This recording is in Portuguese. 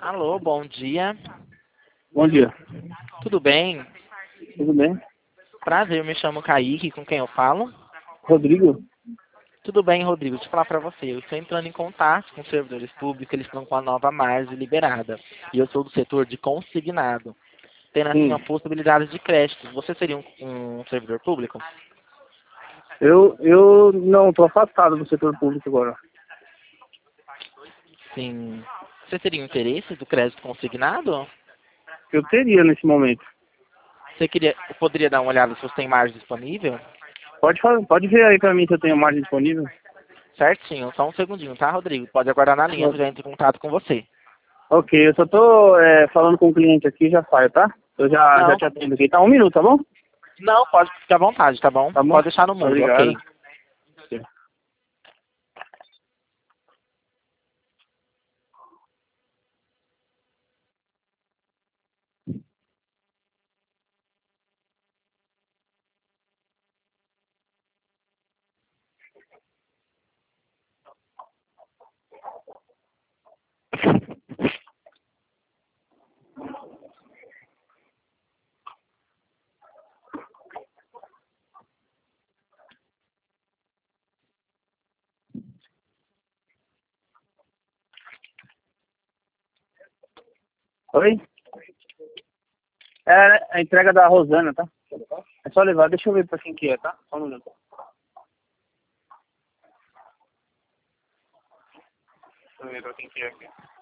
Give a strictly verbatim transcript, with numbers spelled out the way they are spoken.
Alô, bom dia. Bom dia. Tudo bem? Tudo bem? Prazer, eu me chamo Kaique, com quem eu falo? Rodrigo? Tudo bem, Rodrigo? Deixa eu falar pra você. Eu estou entrando em contato com os servidores públicos, eles estão com a nova margem liberada. E eu sou do setor de consignado. Tendo assim uma Sim. possibilidade de crédito. Você seria um, um servidor público? Eu, eu não, estou afastado do setor público agora. Sim. Você teria um interesse do crédito consignado? Eu teria nesse momento. Você queria, poderia dar uma olhada se você tem margem disponível? Pode, fa- pode ver aí para mim se eu tenho margem disponível. Certinho, só um segundinho, tá, Rodrigo? Pode aguardar na linha que eu já entro em contato com você. Ok, eu só tô é, falando com o cliente aqui e já saio, tá? Eu já, já Não, te atendo aqui. Tá, um minuto, tá bom? não, pode ficar à vontade, tá bom? Tá bom? Pode deixar no mudo, Obrigado. ok. Oi? É a entrega da Rosana, tá? É só levar, deixa eu ver pra quem que é, tá? Só um minuto. Deixa eu ver pra quem que é aqui.